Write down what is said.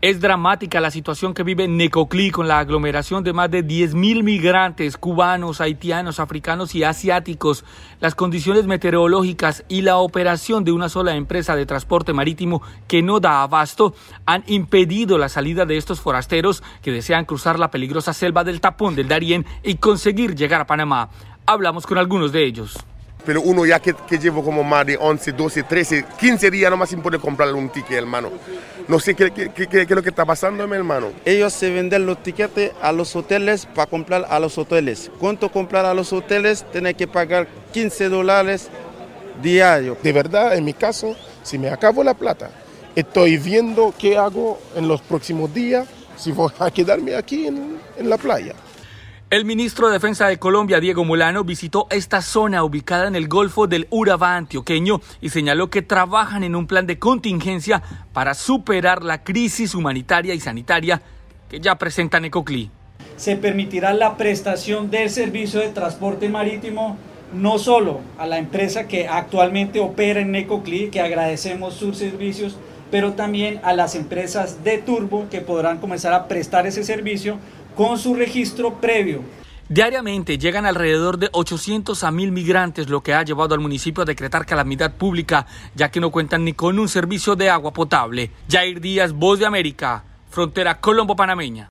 Es dramática la situación que vive Necoclí con la aglomeración de más de 10.000 migrantes cubanos, haitianos, africanos y asiáticos. Las condiciones meteorológicas y la operación de una sola empresa de transporte marítimo que no da abasto han impedido la salida de estos forasteros que desean cruzar la peligrosa selva del Tapón del Darién y conseguir llegar a Panamá. Hablamos con algunos de ellos. Pero uno ya que llevo como más de 11, 12, 13, 15 días nomás sin poder comprarle un ticket, hermano. No sé qué es lo que está pasando, mi hermano. Ellos se venden los tiquetes a los hoteles para comprar a los hoteles. ¿Cuánto comprar a los hoteles? Tiene que pagar $15 diario. De verdad, en mi caso, si me acabo la plata, estoy viendo qué hago en los próximos días, si voy a quedarme aquí en la playa. El ministro de Defensa de Colombia, Diego Molano, visitó esta zona ubicada en el Golfo del Urabá antioqueño y señaló que trabajan en un plan de contingencia para superar la crisis humanitaria y sanitaria que ya presenta Necoclí. Se permitirá la prestación del servicio de transporte marítimo no solo a la empresa que actualmente opera en Necoclí, que agradecemos sus servicios, pero también a las empresas de turbo que podrán comenzar a prestar ese servicio con su registro previo. Diariamente llegan alrededor de 800 a 1.000 migrantes, lo que ha llevado al municipio a decretar calamidad pública, ya que no cuentan ni con un servicio de agua potable. Jair Díaz, Voz de América, frontera colombo-panameña.